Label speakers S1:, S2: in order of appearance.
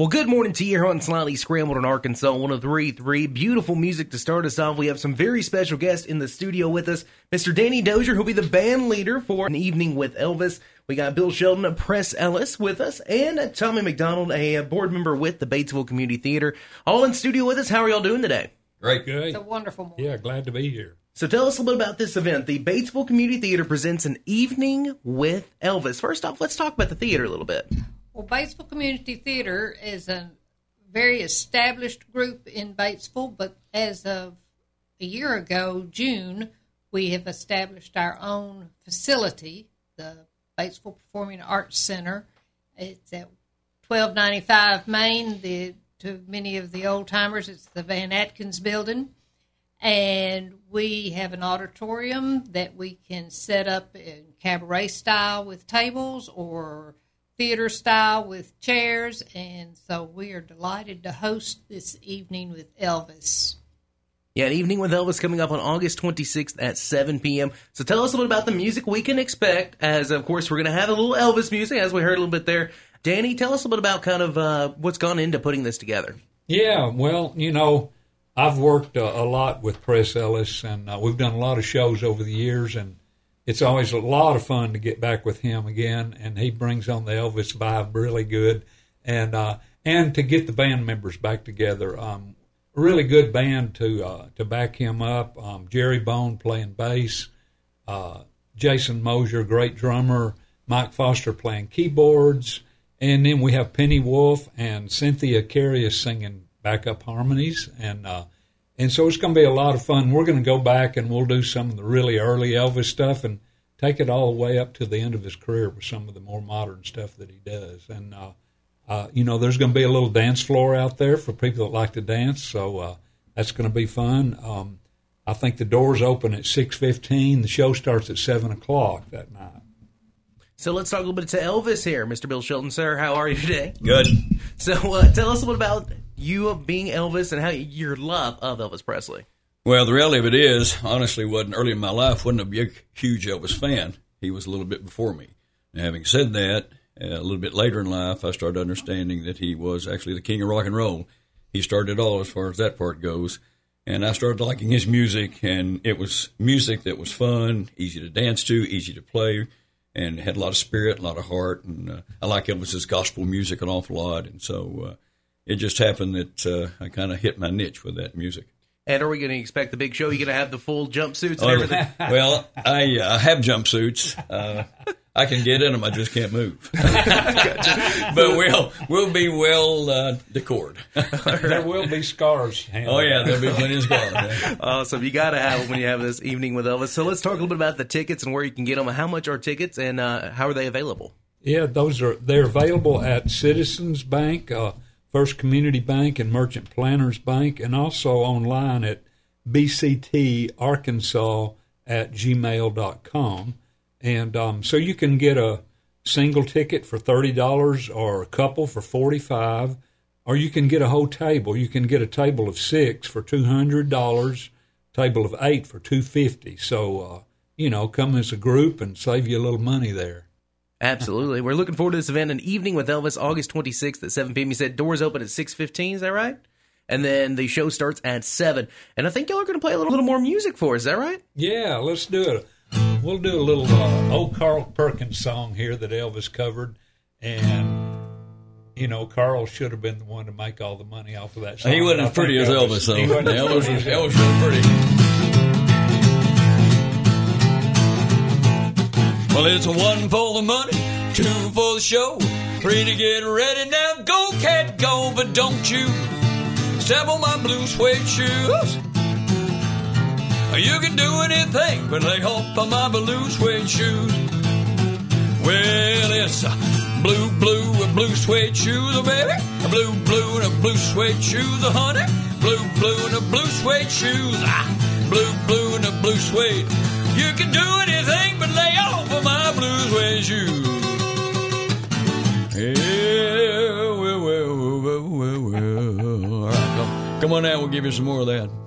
S1: Well, good morning to you here on Slightly Scrambled in Arkansas 103.3. Beautiful music to start us off. We have some very special guests in the studio with us. Mr. Danny Dozier, who'll be the band leader for An Evening with Elvis. We got Bill Sheldon, Press Ellis with us, and Tommy McDonald, a board member with the Batesville Community Theater. All in studio with us. How are y'all doing today?
S2: Great. Good.
S3: It's a wonderful morning.
S2: Yeah, glad to be here.
S1: So tell us a little bit about this event. The Batesville Community Theater presents An Evening with Elvis. First off, let's talk about the theater a little bit.
S3: Well, Batesville Community Theater is a very established group in Batesville, but as of a year ago, June, we have established our own facility, the Batesville Performing Arts Center. It's at 1295 Main. To many of the old-timers, it's the Van Atkins building. And we have an auditorium that we can set up in cabaret style with tables or theater style with chairs, and so we are delighted to host this evening with Elvis.
S1: Yeah, An Evening with Elvis coming up on August 26th at 7 p.m. So tell us a little bit about the music we can expect, as of course we're going to have a little Elvis music, as we heard a little bit there. Danny, tell us a little bit about kind of what's gone into putting this together.
S2: Yeah, well, you know, I've worked a lot with Press Ellis, and we've done a lot of shows over the years, and it's always a lot of fun to get back with him again, and he brings on the Elvis vibe really good, and to get the band members back together. A really good band to back him up. Jerry Bone playing bass, Jason Mosier, great drummer, Mike Foster playing keyboards, and then we have Penny Wolf and Cynthia Carius singing backup harmonies, and so it's going to be a lot of fun. We're going to go back and we'll do some of the really early Elvis stuff and take it all the way up to the end of his career with some of the more modern stuff that he does. And, you know, there's going to be a little dance floor out there for people that like to dance, so that's going to be fun. I think the doors open at 6:15. The show starts at 7 o'clock that night.
S1: So let's talk a little bit to Elvis here. Mr. Bill Sheldon, sir, how are you today?
S4: Good.
S1: So tell us a little about you being Elvis and how your love of Elvis Presley.
S4: Well, the reality of it is, honestly, early in my life, wasn't a big, huge Elvis fan. He was a little bit before me. Now, having said that, a little bit later in life, I started understanding that he was actually the king of rock and roll. He started it all as far as that part goes. And I started liking his music, and it was music that was fun, easy to dance to, easy to play, and had a lot of spirit, a lot of heart. And I like Elvis's gospel music an awful lot. And so it just happened that I kind of hit my niche with that music.
S1: And are we going to expect the big show? You going to have the full jumpsuits and everything?
S4: Well, I have jumpsuits. I can get in them. I just can't move. But we'll be well decored.
S2: There will be scars.
S4: Oh, yeah, there'll be plenty of scars. Yeah.
S1: Awesome. You got to have them when you have this evening with Elvis. So let's talk a little bit about the tickets and where you can get them. How much are tickets and how are they available?
S2: Yeah, they're available at Citizens Bank, First Community Bank, and Merchant Planners Bank, and also online at bctarkansas@gmail.com. And so you can get a single ticket for $30 or a couple for $45, or you can get a whole table. You can get a table of 6 for $200, table of 8 for $250. So, you know, come as a group and save you a little money there.
S1: Absolutely. We're looking forward to this event, An Evening with Elvis, August 26th at 7 p.m. You said doors open at 6:15, is that right? And then the show starts at 7. And I think y'all are going to play a little more music for us, is that right?
S2: Yeah, let's do it. We'll do a little old Carl Perkins song here that Elvis covered. And, you know, Carl should have been the one to make all the money off of that song.
S4: He wasn't as pretty as Elvis, though. Elvis was pretty. Well, it's 1 for the money, 2 for the show, 3 to get ready. Now go, cat, go, but don't you step on my blue suede shoes. You can do anything but lay off of my blue suede shoes. Well, it's a blue suede shoes, oh baby. A blue and a blue suede shoes, oh honey. Blue and a blue suede shoes. Blue and a blue suede. You can do anything but lay off of my blue suede shoes. Yeah, well. All right, come on now, we'll give you some more of that.